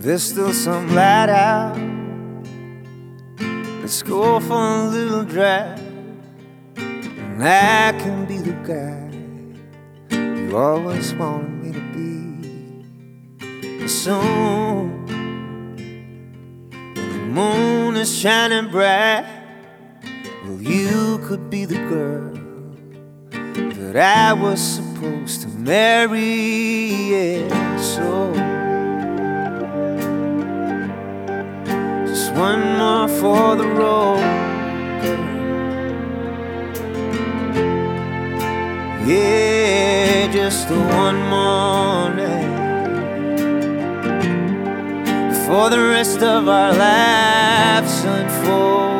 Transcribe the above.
there's still some light out. Let's go for a little drive, and I can be the guy you always wanted me to be. And soon, when the moon is shining bright, well, you could be the girl that I was supposed to marry. Yeah, so just one more for the road, girl. Yeah, just one more night before the rest of our lives unfold.